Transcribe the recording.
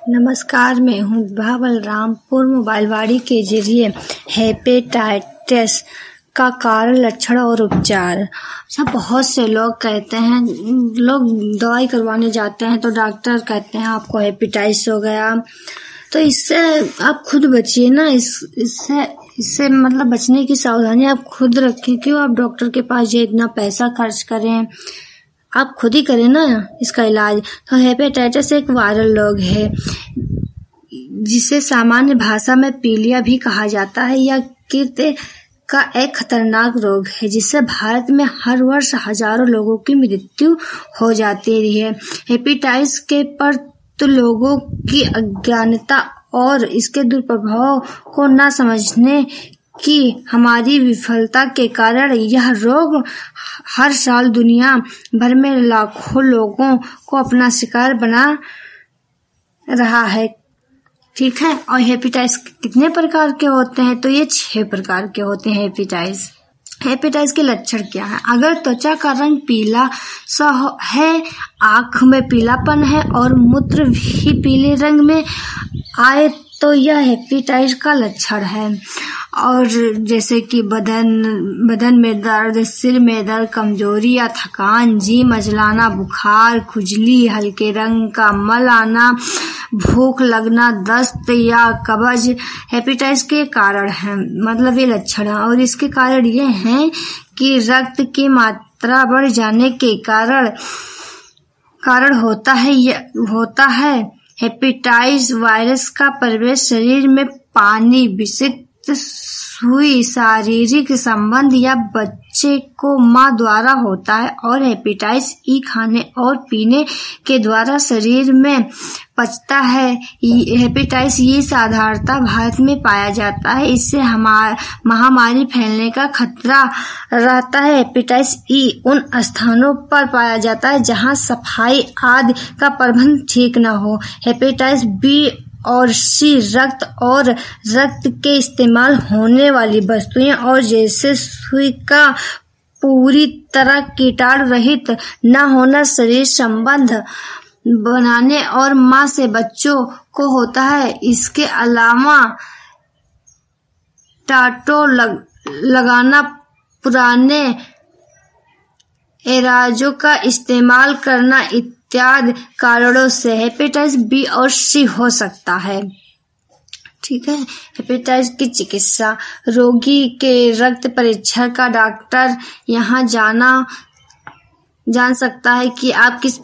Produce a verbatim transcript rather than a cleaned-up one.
नमस्कार, मैं हूँ विभा बलरामपुर। मोबाइलवाणी के जरिए हेपेटाइटिस का कारण, लक्षण और उपचार। अच्छा, बहुत से लोग कहते हैं, लोग दवाई करवाने जाते हैं तो डॉक्टर कहते हैं आपको हेपेटाइटिस हो गया। तो इससे आप खुद बचिए ना, इस इससे इससे मतलब बचने की सावधानी आप खुद रखें। क्यों आप डॉक्टर के पास जाए, इतना पैसा खर्च करें, आप खुद ही करें ना इसका इलाज। तो हेपेटाइटिस एक वायरल रोग है जिसे सामान्य भाषा में पीलिया भी कहा जाता है। यह कीट का एक खतरनाक रोग है जिससे भारत में हर वर्ष हजारों लोगों की मृत्यु हो जाती है। हेपेटाइटिस के पर तो लोगों की अज्ञानता और इसके दुष्प्रभाव को न समझने कि हमारी विफलता के कारण यह रोग हर साल दुनिया भर में लाखों लोगों को अपना शिकार बना रहा है। ठीक है। और हेपेटाइटिस कितने प्रकार के होते हैं? तो ये छह प्रकार के होते हैं हेपेटाइटिस। हेपेटाइटिस के लक्षण क्या है? अगर त्वचा का रंग पीला सा है, आंख में पीलापन है और मूत्र भी पीले रंग में आए तो यह हेपेटाइटिस का लक्षण है। और जैसे कि बदन बदन में दर्द, सिर में दर्द, कमजोरी या थकान, जी मचलाना, बुखार, खुजली, हल्के रंग का मल आना, भूख लगना, दस्त या कब्ज हेपेटाइटिस के कारण है, मतलब ये लक्षण है। और इसके कारण ये हैं कि रक्त की मात्रा बढ़ जाने के कारण कारण होता है यह होता है हेपेटाइटिस वायरस का प्रवेश शरीर में पानी, विषिक्त सुई, शारीरिक संबंध या बच्चे को मां द्वारा होता है। और हेपेटाइटिस ई खाने और पीने के द्वारा शरीर में पचता है। हेपेटाइटिस ई साधारणतः भारत में पाया जाता है। इससे हमारा महामारी फैलने का खतरा रहता है। हेपेटाइटिस ई उन स्थानों पर पाया जाता है जहां सफाई आदि का प्रबंध ठीक न हो। हेपेटाइटिस बी और सी रक्त और रक्त के इस्तेमाल होने वाली वस्तुएं और जैसे सुई का पूरी तरह कीटाणु रहित न होना शरीर संबंध बनाने और मां से बच्चों को होता है। इसके अलावा टाटो लग, लगाना, पुराने इलाजों का इस्तेमाल करना इत्यादि कारणों से हेपेटाइटिस बी और सी हो सकता है। ठीक है। हेपेटाइटिस की चिकित्सा, रोगी के रक्त परीक्षण का डॉक्टर यहाँ जाना जान सकता है कि आप किस